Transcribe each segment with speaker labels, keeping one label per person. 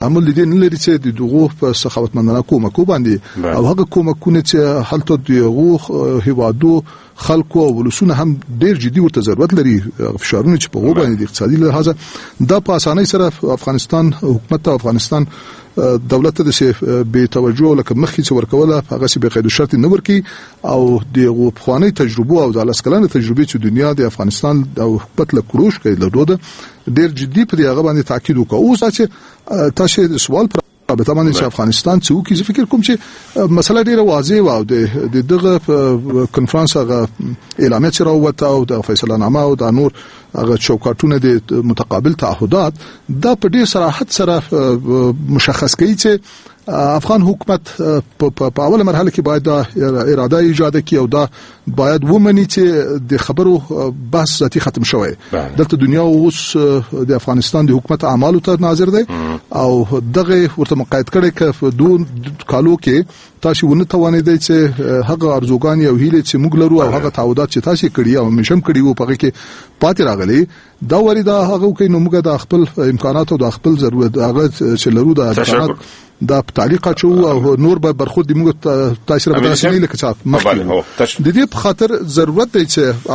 Speaker 1: تحمل دي نه لري چې د دغه په سخاوتمندانه کومک باندې او هغه کومکونه چې هلته دغه هیوادو خلکو او ولسونه هم ډیر جدي ورته ضرورت لري فشارونه چې په وګ باندې اقتصادي لحاظ دا په اسانۍ سره افغانستان حکومت او افغانستان دولت د به توجه لکه مخکې چې ورکوله هغه چې به قید شرط نه ورکی او د خواني تجربه او د لاسکلانه تجربه چې دنیا د افغانستان او حکومت له کروش کوي له دوده ډیر جدي په هغه باندې تاکید وکړو اوس چې تاسو سوال په تمام چې افغانستان څو کې فکر کوم چې مسله ډیره واضح و او د دغه کنفرانس هغه اعلامیه چې راووته او د فیصله نامه او د نور هغه چوکاټونه د متقابل تعهدات دا په ډیر صراحت سره مشخص کوي چې افغان حکومت په اوله مرحله کې باید اراده ایجاد کړي او دا باید ومني چې د خبرو بحث ذاتي ختم شوی دلته دنیا اوس د افغانستان د حکومت اعمالو ته ناظر دی او دغه ورته مقاید کړي چې دون کالو کې تاسو ونه توانیدئ چې هغه ارزوګان او هیله چې موږ لرو او هغه تعهدات چې تاسو کړی او مشم کړی وو په کې پاتې راغلي دا وری دا هغه کې نو موږ د خپل امکانات او د خپل ضرورت هغه چې لرو د امکانات دا تعلیقات شو او نور به برخود دی موږ تاسو را بداسنی لکه چې مخکې د دې په خاطر ضرورت دی چې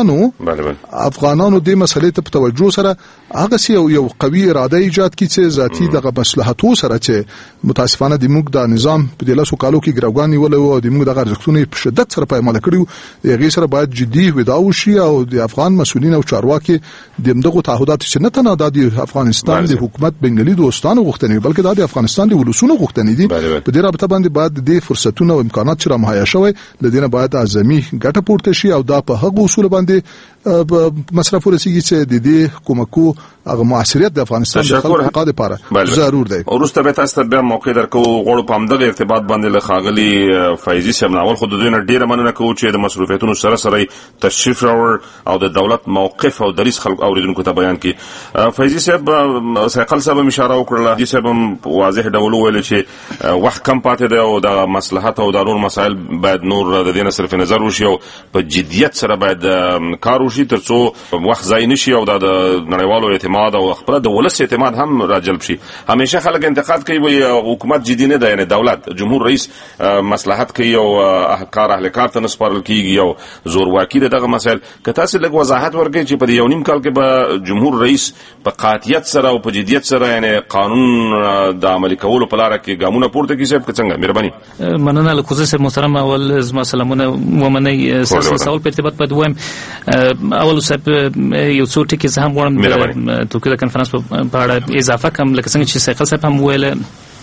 Speaker 1: افغانانو د مسلې ته توجه سره هغه یو قوي اراده ایجاد کړي چې ذاتی دغه مصلحتو سره چې متاسفانه د موږ د نظام په دلاسو کالو کې ګراوګانی ول او د موږ د ارزښتونو په شدت سره پایمال کړیو هغه سره باید جدي وداو شي او د افغان مسؤلین او چارواکي دغه تعهدات چې نه تنه د افغانستان د حکومت بنګلي دوستانو غوښتنې بلکې د افغانستان د ولسونو غوښتنې دي په دې رابطه باندې باید د فرصتونو او امکانات چې را مهیا شوی لدينه باید اعظمي ګټه پورته شي او دا په هغه اصول باندې مصرف ورسیږي چې د دې کومکو هغه موثریت د افغانستان د خلکو لپاره ضرور دی.
Speaker 2: ورسته به تاسو ته بیا موقع درکو غوړو په همدغه ارتباط باندې له خاغلی فایزي صاحب ناول خو د دوی نه ډیره مننه کوم چې د مصرفیتونو سره سره تشریف راوړ او د دولت موقف او دریس خلک اوریدونکو ته بیان کړي. فایزي صاحب ساقل صاحب اشاره وکړه دي صاحب واضح ډول ویل چې وخت کم پاتې دی او د مصلحت او د نور مسائل باید نور د دې نه صرف نظر وشي او په جدیت سره باید کار وشي ترڅو وخت ضایع نشي او د نړیوالو اعتماد او خپل د ولس اعتماد هم راجلب شي. همیشه خلک انتقاد کوي وي حکومت جدي نه ده یعنی دولت جمهور رئیس مصلحت کوي او کار اهل کار ته نسپارل کیږي او زورواکي دغه مسائل که تاسو لږ وضاحت ورکړئ چې په یو نیم کال کې به جمهور رئیس په قاطعیت سره او په جدیت سره یعنی قانون د عملي کولو په لار کې ګامونه پورته کیږي صاحب څنګه مهرباني.
Speaker 3: مننه له کوزه صاحب محترم اول زما سلامونه ومنئ سوال په ارتباط په دویم اول صاحب یو څو ټکي زه هم غواړم توکیو کنفرانس په اړه اضافه کوم لکه څنګه چې سیقل صاحب هم ویل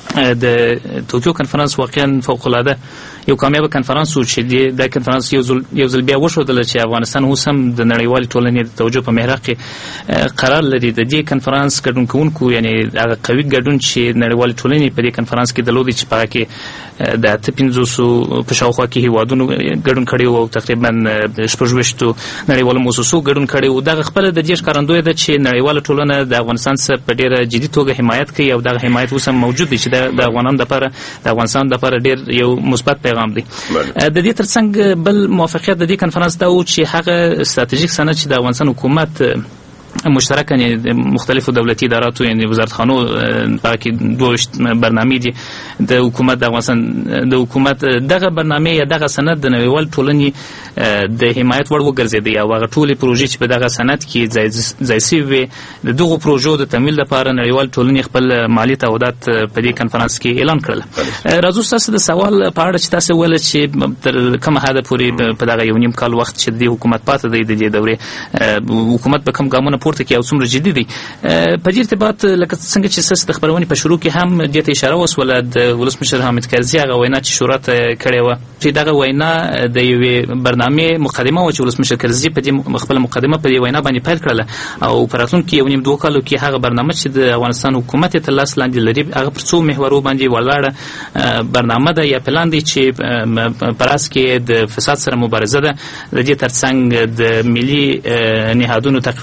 Speaker 3: د توکیو کنفرانس واقعا فوق العاده یو کامیاب کنفرانس و چې د کنفرانس یو ځل بیا وشودل چې افغانستان اوس هم د نړیوال ټولنې د توجه په محور کې قرار لري. د دې کنفرانس ګډون کوونکو یعنی هغه قوي ګډون چې نړیوال ټولنې په دې کنفرانس کې درلودي چې په کې د 500 په شاوخوا کې هیوادونو ګډون کړي او تقریبا 26 نړیوالو مؤسسو ګډون کړي او دغه خپل د دې ښکارندوی ده چې نړیوال ټولنه د افغانستان سره په ډیره جدي توګه حمایت کوي او دغه حمایت اوس هم موجود دی چې د افغانانو لپاره د افغانستان لپاره ډیر یو مثبت پیغام دی. د دې ترڅنګ بل موافقت د دې کنفرانس دا و چې هغه ستراتیژیک سند چې د افغانستان حکومت مشترک یعنی مختلفو دولتي اداراتو یعنی وزارتخانو پاکي دوشت برنامه دي د حکومت د افغانستان د حکومت دغه برنامه یا دغه سند د نړیوال ټولنې د حمایت وړ وګرځیدي او هغه ټولې پروژې چې په دغه سند کې ځای وي د دغه پروژو د تمویل لپاره نړیوال ټولنې خپل مالی تعهدات په دې کنفرانس کې اعلان کړل. راځو تاسو د سوال په اړه چې تاسو ول چې تر کومه حد پورې په دغه یو نیم کال وخت چې د حکومت پاتې دی د دې دورې حکومت به کوم ګامونه پورته کوي او څومره جدي دي په دې ارتباط لکه څنګه چې سس د خبرونې په شروع کې هم د دې اشاره وسوله د ولسمشر حامد کرزي هغه وینا چې شورا ته کړې و چې دغه وینا د یوې برنامه مقدمه و چې ولسمشر کرزي په دې خپل مقدمه په دې وینا باندې پیل کړله او پراتون کې یو نیم دوه کالو کې هغه برنامه چې د افغانستان حکومت ته لاس لاندې لري هغه پر څو محورو باندې ولاړه برنامه ده یا پلان دی چې پراس کې د فساد سره مبارزه ده د دې ترڅنګ د ملي نهادونو تقویت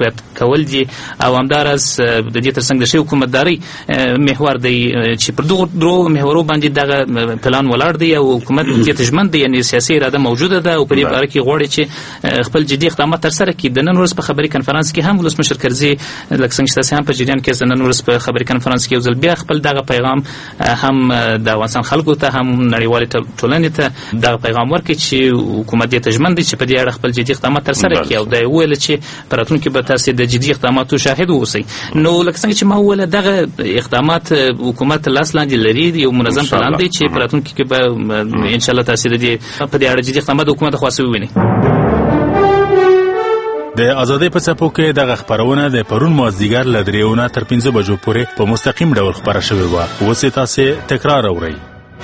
Speaker 3: کول دي او همدارس د دې ترڅنګ د شی حکومتداري محور دی چې پر دغه محورو باندې دغه پلان ولاړ دی او حکومت کې تجمن دی، یعنی سیاسي اراده موجوده ده او په دې اړه کې غواړي چې خپل جدي اقدامات تر سره کړي. د نن ورځ په خبري کنفرانس کې هم ولسمشر کرزي لکه څنګه چې تاسو هم په جریان کې د نن ورځ په خبري کنفرانس کې یو ځل بیا خپل دغه پیغام هم د افغانستان خلکو ته هم نړیوالې ټولنې ته دغه پیغام ورکړي چې حکومت یې تجمن دی چې په دې اړه خپل جدي اقدامات تر سره کړي او دا ویل چې په راتلونکي کې به تاسو د جدي اقداماتو شاهد اوسئ. نو لکه څنګه چې ما وویل دغه اقدامات حکومت لاس لاندې لري، یو منظم پلان دی چې په راتلونکي کې به ان شاء الله تاسو د دې په دې اړه جدي اقدامات حکومت خاصه وویني.
Speaker 4: د ازادۍ په څپو کې دغه خبرونه د پرون مازدیګر له 3 تر 5 بجو پورې په مستقیم ډول خبره شوې وه. اوس یې تاسو تکرار اورئ.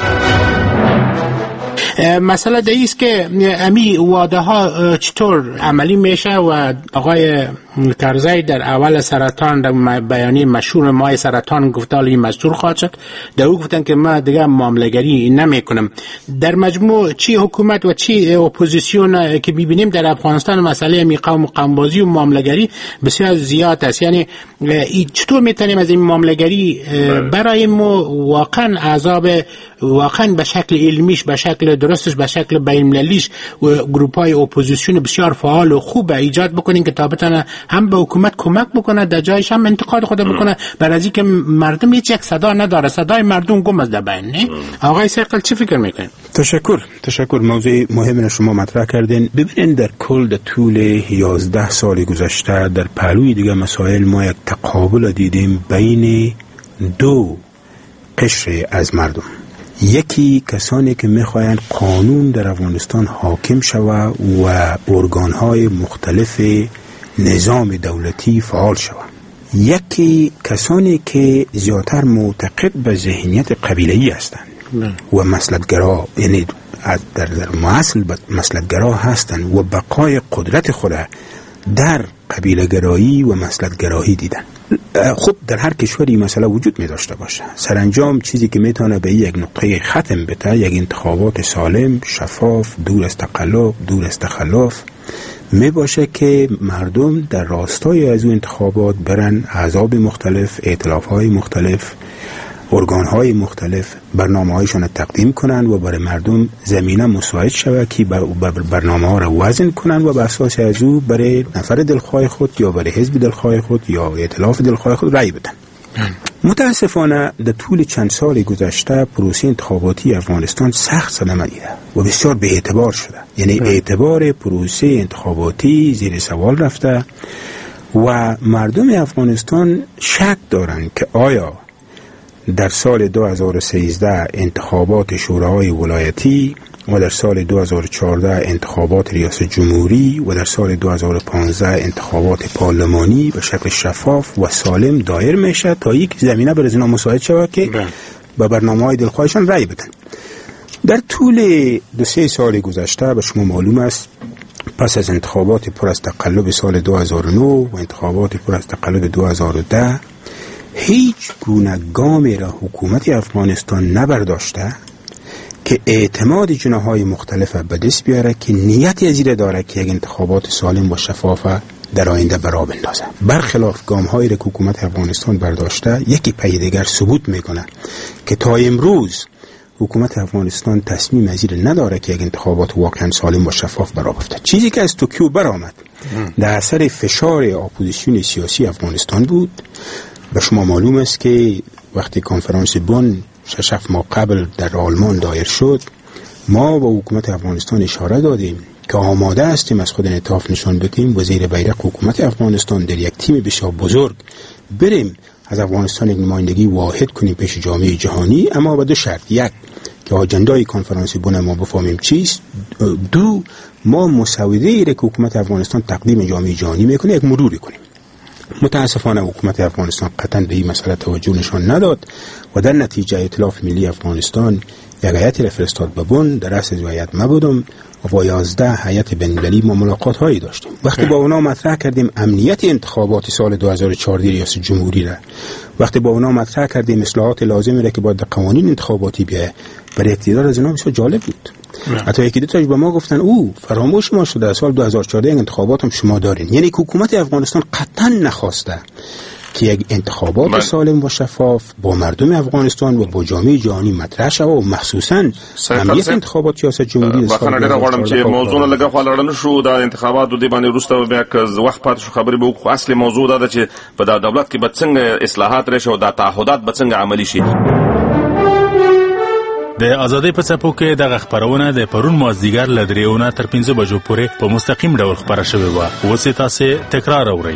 Speaker 5: مسئله ده ایست که امی واده ها چطور عملی میشه و آقای کرزی در اول سرطان در بیانیه مشهور ماه سرطان گفته این مزدور خواهد شد، در او گفتن که ما دیگه معامله‌گری نمی کنم. در مجموع چی حکومت و چی اپوزیسیون که ببینیم در افغانستان مسئله امی قوم‌بازی و معامله‌گری بسیار زیاد است. یعنی چطور میتونیم از این معامله‌گری برای ما واقعا عذاب واقعا به شکل علمیش، به شکل درستش، به شکل بین‌المللیش و گروپ‌های اپوزیسیون بسیار فعال و خوب ایجاد بکنین که تا بتونه هم به حکومت کمک بکنه، در جایش هم انتقاد خود بکنه، برای از اینکه مردم هیچ یک صدا نداره، صدای مردم گم است در بین. نه آقای سیقل چی فکر میکنین؟
Speaker 6: تشکر. موضوع مهم شما مطرح کردین. ببینید در کل در طول 11 سال گذشته در پهلوی دیگه مسائل ما یک تقابل دیدیم بین دو قشر از مردم. یکی کسانی که میخواین قانون در افغانستان حاکم شود و ارگانهای مختلف نظام دولتی فعال شود. یکی کسانی که زیادتر معتقد به ذهنیت قبیله‌ای هستند و مسلطگرا، یعنی در اصل مسلطگرا هستند و بقای قدرت خود در قبیله گرایی و مسلطگرایی دیدن. خب در هر کشوری مسئله وجود می داشته باشه. سرانجام چیزی که میتونه به یک نقطه ختم بده یک انتخابات سالم، شفاف، دور از تقلب، دور از تخلف می باشه که مردم در راستای از اون انتخابات برن احزاب مختلف، ائتلاف‌های مختلف، ارگان‌های مختلف برنامه‌هایشون تقدیم کنن و برای مردم زمینه مساعد شود که برنامه‌ها را وزن کنن و بر اساس از او برای نفر دلخواه خود یا برای حزب دلخواه خود یا ائتلاف دلخواه خود رأی بدن. متاسفانه در طول چند سال گذشته پروسه انتخاباتی افغانستان سخت صدمه دیده و بسیار به اعتبار شده. یعنی اعتبار پروسه انتخاباتی زیر سوال رفته و مردم افغانستان شک دارند که آیا در سال 2013 انتخابات شوراهای ولایتی و در سال 2014 انتخابات ریاست جمهوری و در سال 2015 انتخابات پارلمانی به شکل شفاف و سالم دایر میشه تا یک زمینه برای اینا مساعد شود که به برنامه‌های دلخواهشان رأی بدن. در طول 2-3 سال گذشته به شما معلوم است پس از انتخابات پر از تقلب سال 2009 و انتخابات پر از تقلب 2010 هیچ گونه گامی را حکومت افغانستان نبرداشته که اعتماد جناح‌های مختلف به دست بیاره که نیتی از این داره که یک انتخابات سالم و شفاف در آینده برا بندازه. برخلاف گام‌هایی را که حکومت افغانستان برداشته یکی پی دیگر ثبوت میکنه که تا امروز حکومت افغانستان تصمیم از این نداره که یک انتخابات واقعا سالم و شفاف برا بفته. چیزی که از توکیو برآمد در اثر فشار اپوزیسیون سیاسی افغانستان بود. به شما معلوم است که وقتی کنفرانس بن 6 ماه قبل در آلمان دایر شد ما با حکومت افغانستان اشاره دادیم که آماده هستیم از خود انعطاف نشان بدیم و زیر بیرق حکومت افغانستان در یک تیم بسیار بزرگ بریم از افغانستان یک نمایندگی واحد کنیم پیش جامعه جهانی، اما با 2 شرط: یک که آجندای کنفرانس بن ما بفهمیم چیست، 2 ما مسوده ای که حکومت افغانستان تقدیم جامعه جهانی میکنه یک مروری کنیم. متاسفانه حکومت افغانستان قطعا به این مسئله توجه نشان نداد و در نتیجه ائتلاف ملی افغانستان یک هیئتی را فرستاد به بن. در اصل هیئت ما بودم و با 11 هیئت بین‌المللی ما ملاقات هایی داشتیم. وقتی با اونا مطرح کردیم امنیت انتخابات سال 2014 ریاست جمهوری را، وقتی با اونا مطرح کردیم اصلاحات لازمی را که باید قوانین انتخاباتی بیاید، برای اقتدار از اونا بسیار جالب بود. حتی یکی دو تاش به ما گفتن او فراموش ما شده سال 2014 انتخابات هم شما دارین. یعنی حکومت افغانستان قطعا نخواسته که یک انتخابات سالم و شفاف با مردم افغانستان و با جامعه جهانی مطرح شود و مخصوصا اهمیت انتخابات ریاست جمهوری
Speaker 2: بخنه ډیره غواړم چې موضوع نه لګه خلړل شو د انتخاباتو د باندې وروسته بیا که وخت پات شو خبرې به خو اصلي موضوع دا ده چې په دا دولت کې به څنګه اصلاحات راشي او دا تعهدات به څنګه عملي شي.
Speaker 4: د ازادۍ په څپو کې دغه خبرونه د پرون مازدیګر له 3 تر 5 بجو پورې په مستقیم ډول خبره شوې وه. اوس یې تاسې تکرار اورئ.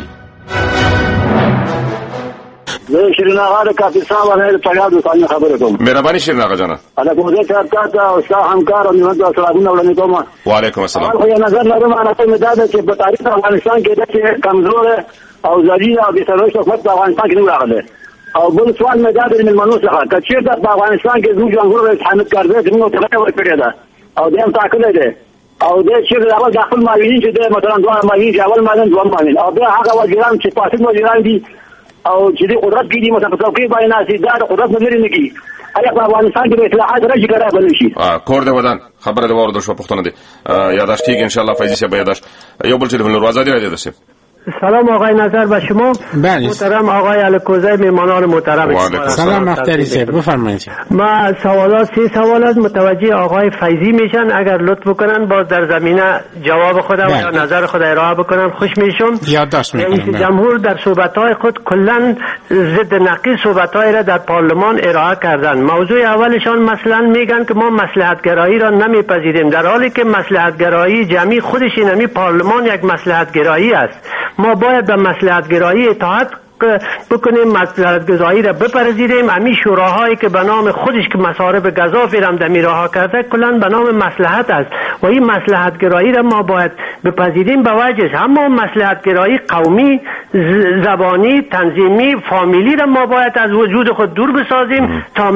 Speaker 7: زه شیرین آغا د کاپیسان باندې په یاد وسانه خبره کوم.
Speaker 2: مهرباني شیرین آغا جان.
Speaker 7: انا کوم ځای ته او شاه همکار او نیمه سلامونه وړاندې کوم.
Speaker 2: وعلیکم السلام.
Speaker 7: خو یو نظر لرم انا ته مې دا ده چې په تاریخ افغانستان کې د کمزور او ذلیل او بې سرپرسته حکومت په افغانستان کې نه راغلی. او بل سوال مې دا د ملمنو څخه که چېرته په افغانستان کې زموږ جمهور رئیس حامد کرزی زموږ ته ګټه ورکړې ده او دی هم ټاکلی دی او دی چېرته اول د خپل معاونین چې دی مثلا دوه معاونین چې اول معاون دوهم معاون او بیا هغه وزیران چې فاسد وزیران دي او چې د قدرت کې دي مثلا په څوکۍ باندې ناستي دا د قدرت نه لري نه کېږي. ایا په افغانستان کې د اصلاحات راشي که رابلل شي؟
Speaker 2: کور د ودان خبره د واورېدل شوه پوښتنه دی یاداشت کېږي انشاءالله فیضي صاحب به یاداشت. یو بل تلفن لرو آزادی رادیو ده.
Speaker 5: سلام آقای نظر به شما. محترم آقای الکوزی میهمانان محترم.
Speaker 6: سلام مختاری صاحب بفرمایید.
Speaker 5: ما سه سوالات متوجه آقای فیضی میشن اگر لطف بکنن باز در زمینه جواب خود و یا نظر خود ارائه بکنن خوش میشم.
Speaker 6: یادداشت میکنم.
Speaker 5: رئیس جمهور در صحبت‌های خود کلاً ضد نقیض صحبت‌های را در پارلمان ارائه کردند. موضوع اولشان مثلا میگن که ما مصلحت‌گرایی را نمیپذیریم در حالی که مصلحت‌گرایی جمعی خودش این پارلمان یک مصلحت‌گرایی است. ما باید به مصلحت‌گرایی اطاعت بکنیم، مصلحت‌گرایی را بپذیریم. امی شوراهایی که به نام خودش که مصارف غذا فرم در میراها کرده کلا به نام مصلحت است و این مصلحت‌گرایی را ما باید بپذیریم به وجهش. اما مصلحت‌گرایی قومی، زبانی، تنظیمی، فامیلی را ما باید از وجود خود دور بسازیم تا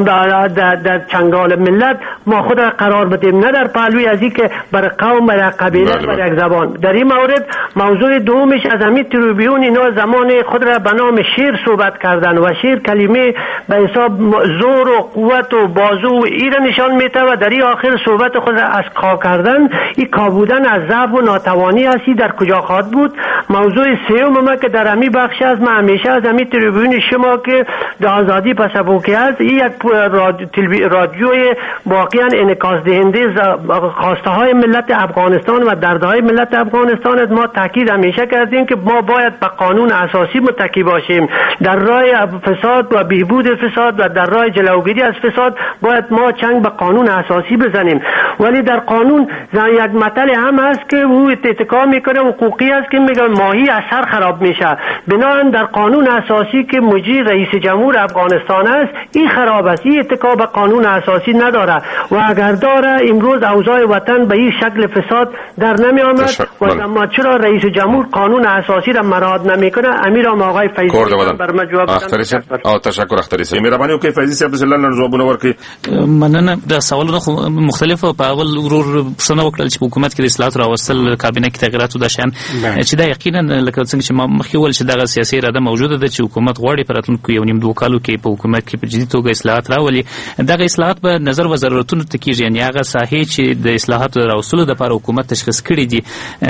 Speaker 5: در چنگال ملت ما خود را قرار بدیم، نه در پهلوی از این که برای قوم، برای قبیله، برای یک زبان. در این مورد موضوع دومش از همین تریبیون اینا زمان خود را به نام شیر صحبت کردن و شیر کلمه به حساب زور و قوت و بازو و ایره نشان میده و در این آخر صحبت خود را از کا کردن. این کا بودن از ضعف و ناتوانی هستی در کجا خواهد بود. موضوع سوم که در همی بخش از من همیشه از همی تریبیون شما که در آزادی پسابوکی است این یک رادیوی واقعا انعکاس دهنده خواسته های ملت افغانستان و دردهای ملت افغانستان است. ما تاکید همیشه کردیم که ما باید به قانون اساسی متکی باشیم. در راه فساد و بهبود فساد و در راه جلوگیری از فساد باید ما چنگ به قانون اساسی بزنیم. ولی در قانون یک مطلب هم هست که او اتکا میکنه حقوقی است که میگه ماهی از سر خراب میشه. بنابراین در قانون اساسی که مجری رئیس جمهور افغانستان است این خراب است، این اتکا به قانون اساسی نداره و اگر داره امروز اوضاع وطن به این شکل فساد در نمی آمد و چرا رئیس جمهور قانون اساسی را مراعات نمیکنه. امیر آقای فیضی بر جواب
Speaker 2: او تشکر اختری صاحب مهرباني وکړئ فیضي صاحب صلی الله علیه جوابونه ورکړي.
Speaker 3: مننه. د سوالونو مختلف په اول ورور پښتنه وکړل چې په حکومت کې د اصلاحات راوستل کابینه کې تغیرات د شان چې دا یقینا لکه څنګه چې ما مخکې ول چې دغه سیاسي اراده موجوده ده چې حکومت غواړي په راتلونکو یو نیم دوه کالو کې په حکومت کې په جدي توګه اصلاحات راولي. دغه اصلاحات به نظر و ضرورتونو ته کېږي، یعنی هغه ساحې چې د اصلاحاتو راوستلو لپاره حکومت تشخیص کړي دي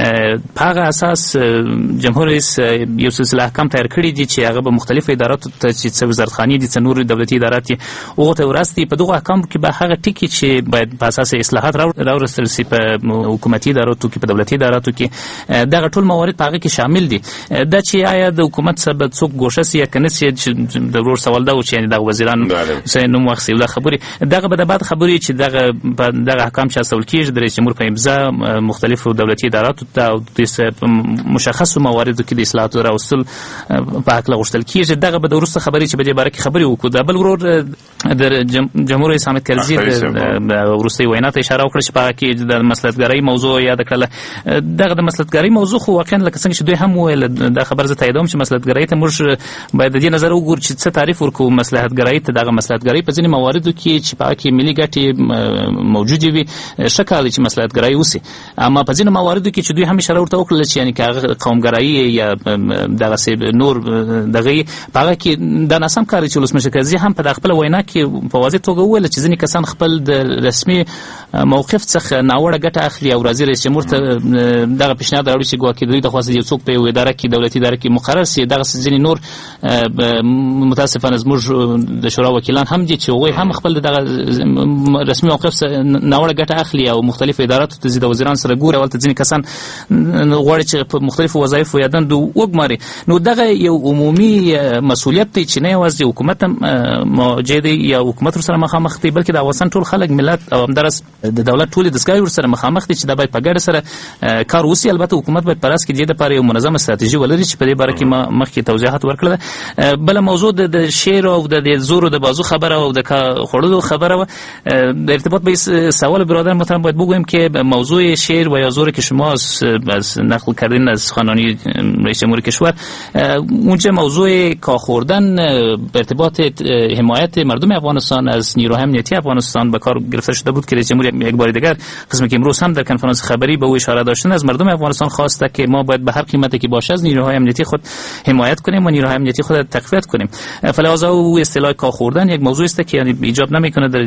Speaker 3: په هغه اساس جمهور رئیس یو سلسله احکام تیار کړي دي چې هغه به مختلف اداراتو ته چې وزارتخانې دي څنور دولتي ادارات دي هغه ته ورستي په دغه احکام کې به هغه ټکي چې باید په اساس اصلاحات راوستل شي په حکومتي اداراتو کې په دولتي اداراتو کې دغه ټول موارد په هغه کې شامل دي. دا چې آیا د حکومت سبب څوک ګوښه سي یا کنه سي د ورور سوال دا و چې د وزیران نوم واخلي دا خبري دغه به د بعد خبري چې دغه احکام چې اصل کېږي د رئیس جمهور په امضا مختلفو دولتي اداراتو ته او د مشخصو مواردو کې د اصلاحات راوستل په حق لغوښتل کېږي. دغه به د وروسته خبرې چې په دې باره کې خبرې وکړو. د بل ورور د جمهور رئیس حامد کرزي د وروستۍ وینا ته اشاره وکړه چې په هغه کې د مصلحتګرۍ موضوع یاد کړله. دغه د مصلحتګرۍ موضوع خو واقعا لکه څنګه چې دوی هم وویل دا خبر زه تاییدوم چې مصلحتګرۍ ته موږ باید د دې نظر وګورو چې څه تعریف ورکوو مصلحتګرۍ ته. دغه مصلحتګرۍ په ځینې مواردو کې چې په هغه کې ملي ګټې موجودې وي ښه کار دی چې مصلحتګرۍ وسي، اما په ځینې مواردو کې چې دوی هم اشاره ورته وکړله چې یعنې که هغه قومګرایي یا دغسې نور دغه په هغه کې دا ناسم کار دی چې ولسمشر کرزي هم په خپله وینا کې په واضح توګه وویل چې ځینې کسان خپل د رسمي موقف څخه ناوړه ګټه اخلي او راځي رئیس جمهور ته دغه پیشنهاد راوړي چې ګواکې دوی د خواسته یو څوک په یو اداره کې دولتي اداره کې مقرر سي. دغه ځینې نور متاسفانه زموږ د شورا وکیلان هم دي چې هغوی هم خپل دغه رسمي موقف ناوړه ګټه اخلي او مختلفو اداراتو ته ځي د وزیران سره ګوري او هلته ځینې کسان غواړي چې په مختلفو وظایفو یا دندو وګماري. نو دغه یو عمومي مسؤلیت دی چې نه یوازې حکومت موجود یا حکومت سره مخامخ دی بلکې د افغانستان ټول خلک ملت او همدارس د دولت ټولې دستګاوې ورسره مخامخ دي چې دا باید په ګډه سره کار وشي. البته حکومت باید پر اساس کې د لپاره یو منظمه ستراتیژي ولري چې په دې باره کې ما مخکې توضیحات ورکړل. بل موضوع د شعر او د زور او د بازو خبره او د خړلو خبره در ارتباط به سوال برادر محترم باید بگویم که موضوع شعر و یا زور که شما از نقل کردین از سخنرانی رئیس جمهور کشور اونجا موضوع کاخوردن به ارتباط حمایت مردم افغانستان از نیروهای امنیتی افغانستان به کار گرفته شده بود که رئیس جمهور یک بار دیگر قسمی که امروز هم در کنفرانس خبری به او اشاره داشتن از مردم افغانستان خواسته که ما باید به هر قیمتی که باشه از نیروهای امنیتی خود حمایت کنیم و نیروهای امنیتی خود تقویت کنیم. فلذا او اصطلاح کاخوردن یک موضوع است که یعنی ایجاب نمیکنه در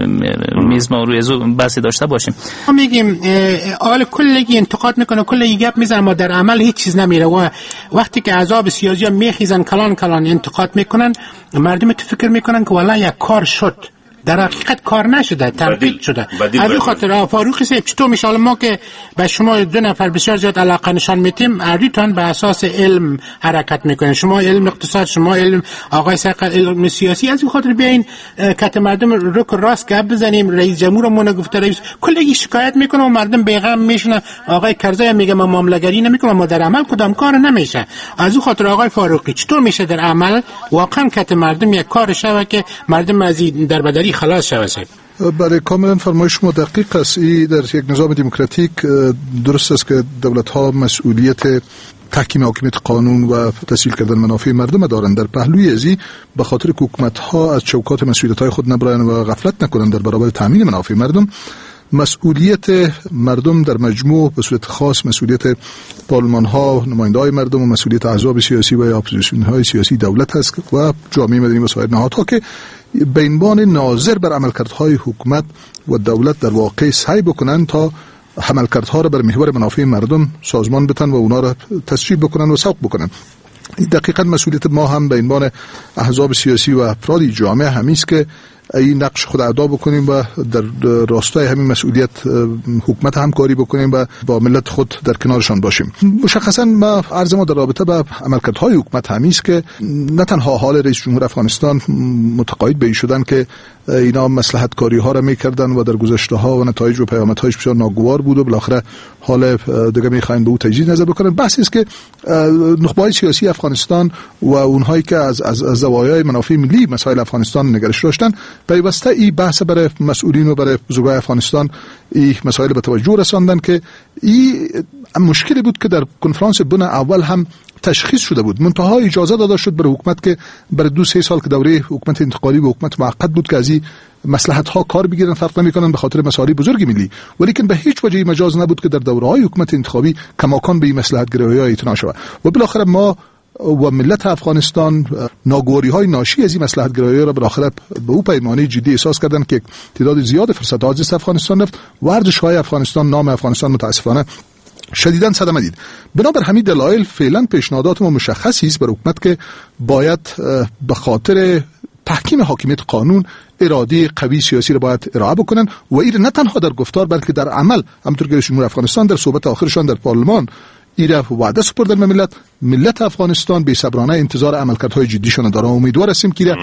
Speaker 3: میز ما روی بحثی داشته باشیم.
Speaker 5: ما میگیم حال کلی انتقاد میکنه کلی گپ میزنه ما در عمل هیچ چیز نمیره و وقتی که احزاب سیاسی میخیزن کلان انتقاد میکنن مردم تو فکر میکنن که والله یک کار شد در حقیقت کار نشده تنقیق شده. از این خاطر فاروقی صاحب چطور میشه ما که به شما دو نفر بسیار زیاد علاقه نشان میتیم اردیتان به اساس علم حرکت میکنین شما علم اقتصاد شما علم آقای سرقل علم سیاسی از این خاطر بیاین کت مردم رک راست گپ بزنیم رئیس جمهورمون گفته رئیس کلی شکایت میکنه و مردم بیغم میشنه آقای کرزی میگه ما معامله‌گری نمیکنم ما در عمل کدام کار نمیشه. از این خاطر آقای فاروقی چطور میشه در عمل واقعا کت مردم یک کار شوه که مردم از در بدری خلاص شوه؟
Speaker 1: برای کاملا فرمایش شما دقیق است. در یک نظام دموکراتیک درست است که دولت ها مسئولیت تحکیم حاکمیت قانون و تسهیل کردن منافع مردم دارند. در پهلوی ازی به خاطر که حکومت ها از چوکات مسئولیت های خود نبرند و غفلت نکنند در برابر تامین منافع مردم، مسئولیت مردم در مجموع به صورت خاص مسئولیت پارلمان ها، نماینده های مردم و مسئولیت احزاب سیاسی و اپوزیسیون های سیاسی دولت است و جامعه مدنی و سایر نهادها که به عنوان ناظر بر عملکردهای حکومت و دولت در واقع سعی بکنند تا عملکردها را بر محور منافع مردم سازمان بدن و اونا را تسریع بکنن و سوق بکنن. دقیقاً مسئولیت ما هم به عنوان احزاب سیاسی و افراد جامعه همین است که این نقش خود ادا بکنیم و در راستای همین مسئولیت حکومت همکاری بکنیم و با ملت خود در کنارشان باشیم. مشخصا ما عرض ما در رابطه با عملکردهای حکومت همین است که نه تنها حال رئیس جمهور افغانستان متقاعد به این شدن که اینا مصلحت کاری ها را میکردن و در گذشته ها و نتایج و پیامدهایش بسیار ناگوار بود و بالاخره حال دیگه میخواین به او تجدید نظر بکنن. بحثی است که نخبه‌های سیاسی افغانستان و اونهایی که از زوایای منافع ملی مسائل افغانستان نگرش داشتن پیوسته این بحث برای مسئولین و برای بزرگان افغانستان این مسائل به توجه رساندن که این مشکلی بود که در کنفرانس بن اول هم تشخیص شده بود. منتها اجازه داده شد برای حکومت که برای 2-3 سال که دوره حکومت انتقالی و حکومت موقت بود که از این مصلحت ها کار بگیرن، فرق نمیکنن به خاطر مسائل بزرگ ملی، ولیکن به هیچ وجه مجاز نبود که در دوره‌های حکومت انتخابی کماکان به این مصلحت گرایی‌ها اعتنا شود. و بالاخره ما و ملت افغانستان ناگواری‌های ناشی از این مصلحت گرایی را بالاخره به او پیمانه جدی احساس کردن که تعداد زیاد فرصت‌ها از افغانستان رفت. ورزش‌های افغانستان، نام افغانستان متاسفانه شدیداً صدمه دید. بنابر همین دلایل فعلا پیشنهادات ما مشخصی است برای حکومت که باید به خاطر تحکیم حاکمیت قانون اراده قوی سیاسی را باید ارائه بکنن و این نه تنها در گفتار بلکه در عمل، همونطور که رئیس جمهور افغانستان در صحبت آخرشان در پارلمان ایره وعده سپردن به ملت افغانستان به صبرانه انتظار عملکردهای جدیشون داره. امیدوار هستیم که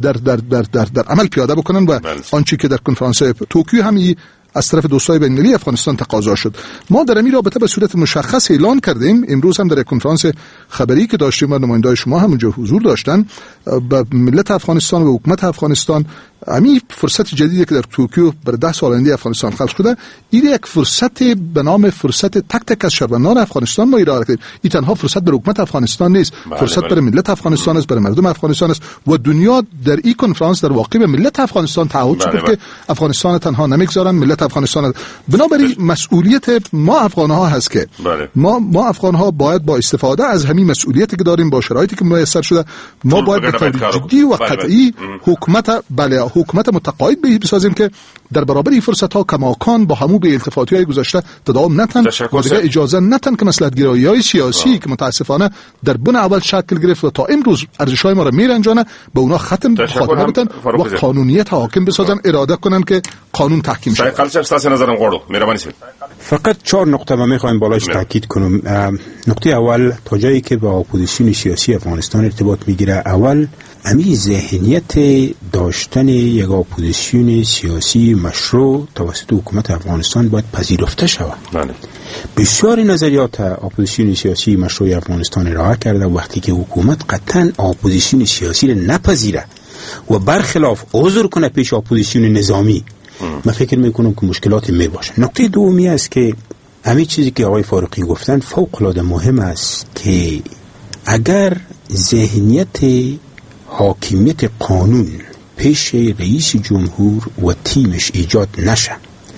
Speaker 1: در عمل پیاده بکنن و آنچه که در کنفرانس توکیو هم از طرف دوستای بین‌المللی افغانستان تقاضا شد. ما در این رابطه به صورت مشخص اعلان کردیم. امروز هم در یک کنفرانس خبری که داشتیم و نماینده‌های شما هم اونجا حضور داشتن، به ملت افغانستان و حکومت افغانستان همین فرصت جدیدی که در توکیو برای 10 سال آینده افغانستان خلق شده، این یک فرصت به نام فرصت تک تک از شهروندان افغانستان ما ارائه کردیم. این تنها فرصت برای حکومت افغانستان نیست، فرصت برای ملت افغانستان است، برای مردم افغانستان است و دنیا در این کنفرانس در واقع به ملت افغانستان تعهد کرد که افغانستان تنها نمیگذارن، ملت افغانستان. بنابراین مسئولیت ما افغان‌ها هست که ما افغان‌ها باید با استفاده از همین مسئولیتی که داریم با شرایطی که میسر شده، ما باید به طور جدی و قطعی حکومت متقاعد بسازیم که در برابر این فرصت ها کماکان با همو به التفاتی های گذشته تداوم نتن و دیگه اجازه نتن که مصلحت گرایی های سیاسی که متاسفانه در بن اول شکل گرفت و تا امروز ارزش های ما را میرنجانه به اونا خاتمه بدن و قانونیت حاکم بسازن، اراده کنن که قانون تحکیم شه.
Speaker 2: تاسو نظرم غواړو مهرباني سي.
Speaker 6: فقط 4 نقطه ما میخوایم بالاش تاکید کنم. نقطه اول تا جایی که با اپوزیسیون سیاسی افغانستان ارتباط میگیره، اول امی ذهنیت داشتن یک اپوزیسیون سیاسی مشروع توسط حکومت افغانستان باید پذیرفته شود. بسیاری نظریات اپوزیسیون سیاسی مشروع افغانستان ارائه کرده. وقتی که حکومت قطعا اپوزیسیون سیاسی را نپذیره و برخلاف عذر کنه پیش اپوزیسیون نظامی، من فکر میکنم که مشکلاتی می باشه. نکته دومی است که همین چیزی که آقای فاروقی گفتن فوق العاده مهم است که اگر ذهنیت حاکمیت قانون پیش رئیس جمهور و تیمش ایجاد نشه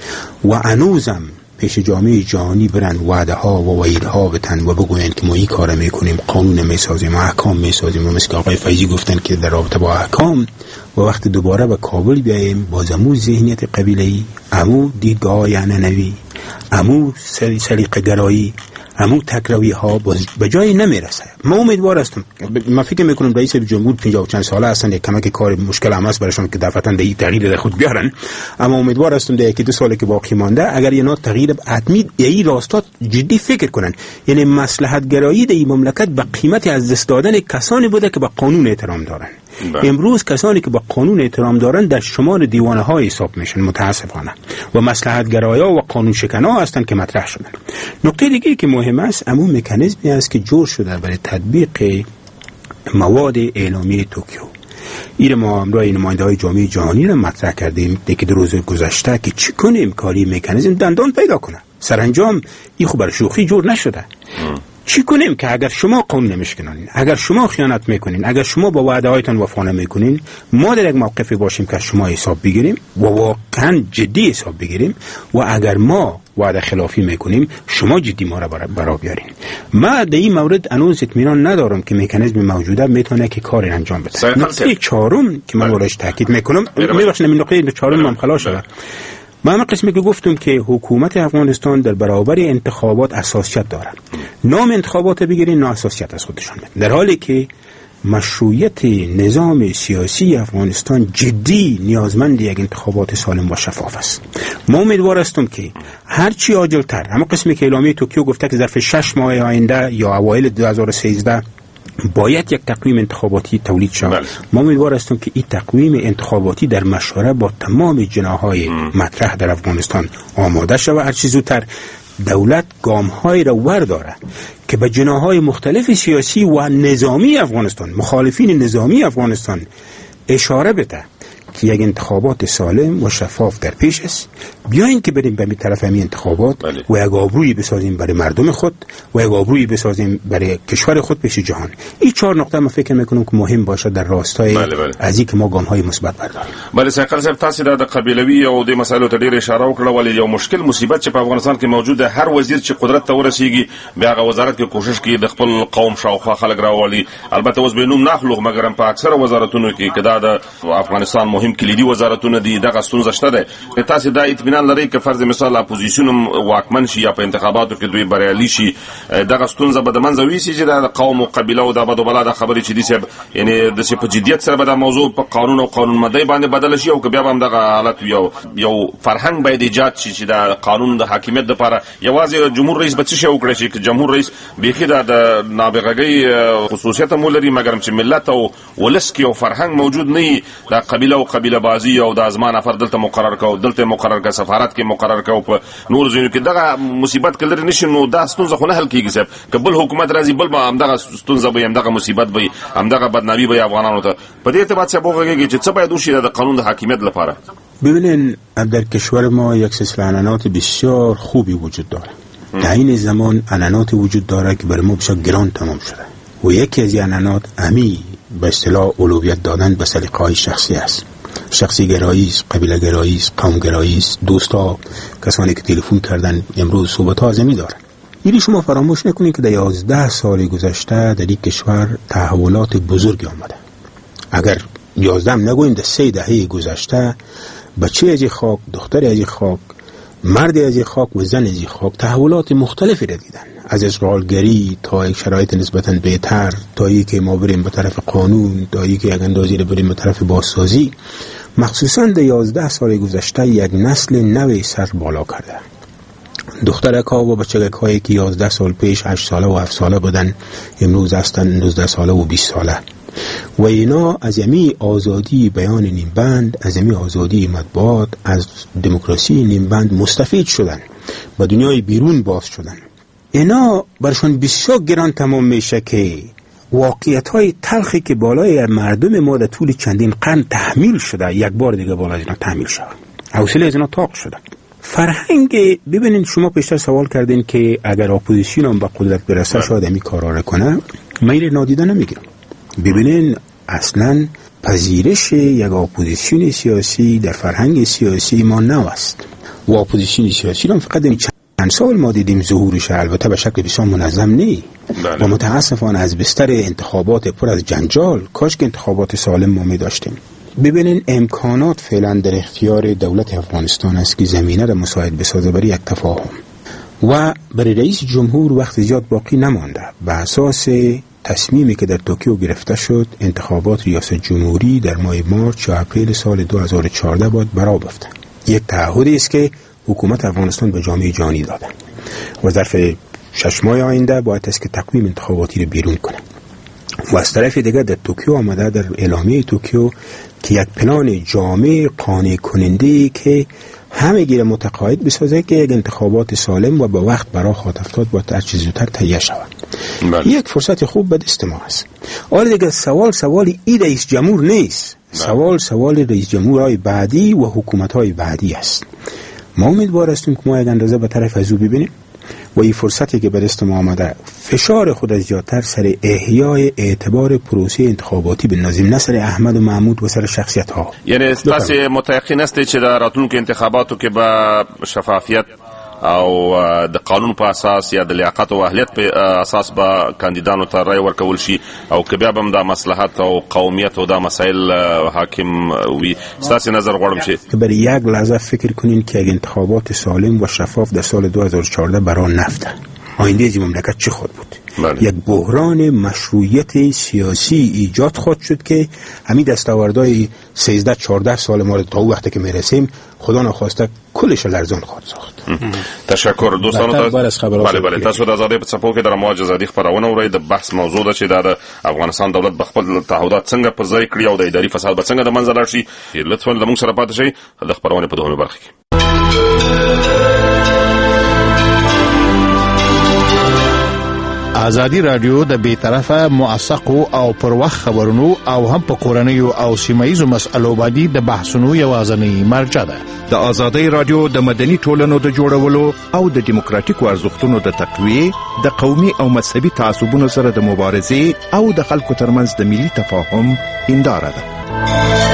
Speaker 6: و هنوزم پیش جامعه جهانی برن وعده ها و وعید ها بتن و بگوین که ما این کار میکنیم، قانون میسازیم، احکام میسازیم، و مثل آقای فیضی گفتن که در رابطه با احکام، و وقت دوباره به کابل بیاییم باز امو ذهنیت قبیله‌ای، امو دیدگاه عنعنوی، امو سلیقه گرایی، امو تکروی ها به جایی نمیرسه. ما امیدوار هستم، من فکر میکنم رئیس جمهور 50 چند ساله هستن، یک کمک کار مشکل هم است براشون که دفعتاً این تغییر در خود بیارن، اما امیدوار هستم در 1-2 سالی که باقی مانده اگر یه نوع تغییر حتمی این راستات جدی فکر کنن. یعنی مصلحت گرایی در این مملکت به قیمت از دست دادن کسانی بوده که به قانون احترام دارن. امروز کسانی که به قانون احترام دارن در شمار دیوانه ها حساب میشن متاسفانه، و مصلحت گرایا و قانون شکنان هستند که مطرح شدن. نکته دیگه که مهم است همون مکانیزمی است که جور شده برای تطبیق مواد اعلامیه توکیو. این ما امروز نماینده‌های جامعه جهانی را مطرح کردیم دیگه 2 روز گذشته که چی کنیم کاری مکانیزم دندان پیدا کنه. سرانجام این خو بر شوخی جور نشده. چی کنیم که اگر شما قانون نمیشکنین، اگر شما خیانت میکنین، اگر شما با وعده هایتان وفا نمیکنین، ما در یک موقفی باشیم که شما حساب بگیریم و واقعا جدی حساب بگیریم، و اگر ما وعده خلافی میکنیم شما جدی ما را برا بیارین. ما در این مورد هنوز اطمینان ندارم که مکانیزم موجوده میتونه که کار انجام بده. نکته چهارم که من روش تاکید میکنم، میبخشید این نکته چهارم هم خلاص شده. من قسمی که گفتم که حکومت افغانستان در برابر انتخابات اساسیت دارد. نام انتخابات بگیرین نه اساسیت از خودشان میده، در حالی که مشروعیت نظام سیاسی افغانستان جدی نیازمند یک انتخابات سالم و شفاف است. ما امیدوار هستم که هرچی عاجل‌تر، اما قسمی که اعلامیه توکیو گفته که ظرف 6 ماه آینده یا اوایل 2013 باید یک تقویم انتخاباتی تولید شود. ما امیدوار هستیم که این تقویم انتخاباتی در مشوره با تمام جناح‌های مطرح در افغانستان آماده شود. هر چیز زودتر دولت گام‌هایی را ورداره که به جناح‌های مختلف سیاسی و نظامی افغانستان، مخالفین نظامی افغانستان اشاره بده که یک انتخابات سالم و شفاف در پیش است. بیاین که بریم به طرف همین انتخابات و یک آبرویی بسازیم برای مردم خود و یک آبرویی بسازیم برای کشور خود پیش جهان. این 4 نقطه من فکر میکنم که مهم باشه در راستای از اینکه ما ګام‌های مثبت برداریم.
Speaker 2: بله سرکار صاحب، تاسو د قبیلوي او د مسایلو ته ډیر اشاره وکړه، ولې یو مشکل مصیبت چې په افغانستان کې موجود ده، هر وزیر چې قدرت ته ورسیږي بیا هغه وزارت کې کوشش کوي د خپل قوم شاوخوا خلک راولي. البته اوس به نوم ناخلو، مګر په اکثره وزارتونو کې کدا د افغانستان مهم کلیدي وزارتونه دي دغه ستونزه شته ده. تاسو دا اطمینان لرئ که فرض مثال اپوزیسیون واکمن شي یا په انتخاباتو کې دوی بریالي شي، دغه ستونزه به د منځه ویسي چې د قوم او قبیله او د بدو بلا د خبرې چې دي صاحب، یعنی د په جدیت سره به د موضوع په قانون او قانون مدعي باندې بدل شي، او که بیا هم دغه حالت یو فرهنګ باید ایجاد شي چې د قانون د حاکمیت لپاره یوازې جمهور رئیس به څه شي وکړي چې جمهور رئیس بیخي د نابغګۍ خصوصیت مولري، مګر چې ملت او ولس کې یو فرهنګ موجود نه د قبیله او قبیله بازی او د ازمان افر دلته مقرر کو، دلته مقرر کا، سفارت کې مقرر کو، په نور ځینو کې دغه مصیبت کلر نشي، نو دا ستونزه خو نه حل کیږي صاحب. که بل حکومت راځي بل به همدغه ستونزه به همدغه مصیبت به همدغه بدنامي به افغانانو ته په دې اعتبار څخه وګورئ چې څه باید وشي د قانون د حاکمیت لپاره.
Speaker 6: ببینین در کشور ما یک سلسله عنعنات بسیار خوبی وجود داره. در این زمان عنعنات وجود داره که برای ما بسیار گران تمام شده، و یکی از این عنعنات امی به اصطلاح اولویت دادن به سلیقه‌های شخصی است. شخصی گرایی است، قبیله گرایی است، قوم گرایی است. دوستا کسانی که تلفن کردن امروز صحبت ها زمین دارن. یعنی شما فراموش نکنید که در 11 سال گذشته در این کشور تحولات بزرگی آمده. اگر 11 نگویم در 3 دهه گذشته بچه از خاک، دختر از خاک، مرد از خاک و زن از خاک تحولات مختلفی را دیدن، از اشغالگری تا یک شرایط نسبتاً بهتر، تا یک که ما بریم به طرف قانون، تا یک که یک اندازی را بریم به طرف بازسازی. مخصوصاً در 11 سال گذشته یک نسل نوی سر بالا کرده. دخترک‌ها و بچگک‌هایی که 11 سال پیش 8 ساله و 7 ساله بودن امروز هستن 19 ساله و 20 ساله و اینا از یمی آزادی بیان نیمبند، از یمی آزادی مطبوعات، از دموکراسی نیمبند مستفید شدن، به دنیای بیرون باز شدن. اینا برشان بسیار گران تمام میشه که واقعیت‌های تلخی که بالای مردم ما در طول چندین قرن تحمیل شده یک بار دیگه بالا از اینا تحمیل شده، حوصله از اینا طاق شده. فرهنگ، ببینید شما پیشتر سوال کردین که اگر اپوزیسیون هم به قدرت برسه شاید همی کارا را کنه، من این نادیده نمیگیرم. ببینید اصلا پذیرش یک اپوزیسیون سیاسی در فرهنگ سیاسی ما نو است و اپوزیسیون سیاسی هم فقط چند سال ما دیدیم ظهورش، البته به شکل بسیار منظم نی و متاسفانه از بستر انتخابات پر از جنجال. کاش که انتخابات سالم ما می داشتیم. ببینین امکانات فعلا در اختیار دولت افغانستان است که زمینه را مساعد بسازه برای یک تفاهم و برای رئیس جمهور وقت زیاد باقی نمانده. به اساس تصمیمی که در توکیو گرفته شد انتخابات ریاست جمهوری در ماه مارچ و اپریل سال 2014 باید برا بفته. یک تعهدی است که حکومت افغانستان به جامعه جهانی داده و ظرف 6 ماه آینده باید است که تقویم انتخاباتی را بیرون کنه. و از طرف دیگه در توکیو آمده در اعلامیه توکیو که یک پلان جامع قانع کننده که همه گیر متقاعد بسازه که یک انتخابات سالم و با وقت برای خواهد افتاد با هر چیز زودتر تهیه شود. یک فرصت خوب به دست ما است. آره دیگه سوال این رئیس جمهور نیست، سوال رئیس جمهورهای بعدی و حکومت‌های بعدی است. ما امیدوار هستیم که ما یک اندازه به طرف از او ببینیم و این فرصتی که به دست ما آمده فشار خود از زیادتر سر احیای اعتبار پروسه انتخاباتی بندازیم، نه سر احمد و محمود و سر شخصیت ها.
Speaker 2: یعنی تاسو متأکد هستید چې د راتلونکو انتخاباتو کې به شفافیت او د قانون په اساس یا د لیاقت او اهلیت په اساس به کاندیدانو ته رای ورکول شي او که بیا به د مصلحت او قومیت او د مسائل حاکم وي؟ تاسو نظر غواړم چې
Speaker 6: برای یک لحظه فکر کنین که یک انتخابات سالم و شفاف در سال 2014 برای نفته آینده این مملکت چه خود بود؟ یک بحران مشروعیت سیاسی ایجاد خود شد که همین دستاوردهای 13-14 سال ما تا وقتی که میرسیم خدا نخواسته کلش لرزان خواهد ساخت.
Speaker 2: تشکر دوستانو. بله تاسو د آزادۍ په څپو کې د رمواج ازادي خپرونه اورئ. د بحث موضوع ده چې د افغانستان دولت به خپل تعهدات څنګه پر ځای کړي او د اداري فساد به څنګه د منځه لاړ شي. لطفا د موږ سره پاتې شئ د خپرونې په دویمه برخه کې.
Speaker 8: ازادي رادیو د بیطرفه موثقو او پر وخت خبرونو او هم په کورنیو او سیمایي مسألو باندې د بحثونو یوازنی مرجع ده.
Speaker 9: د ازادي رادیو د مدني ټولنو د جوړولو او د دیموکراتیکو ارزښتونو د تقویه، د قومي او مذهبي تعصبونو سره د مبارزې او د خلکو ترمنځ د ملي تفاهم هنداره ده.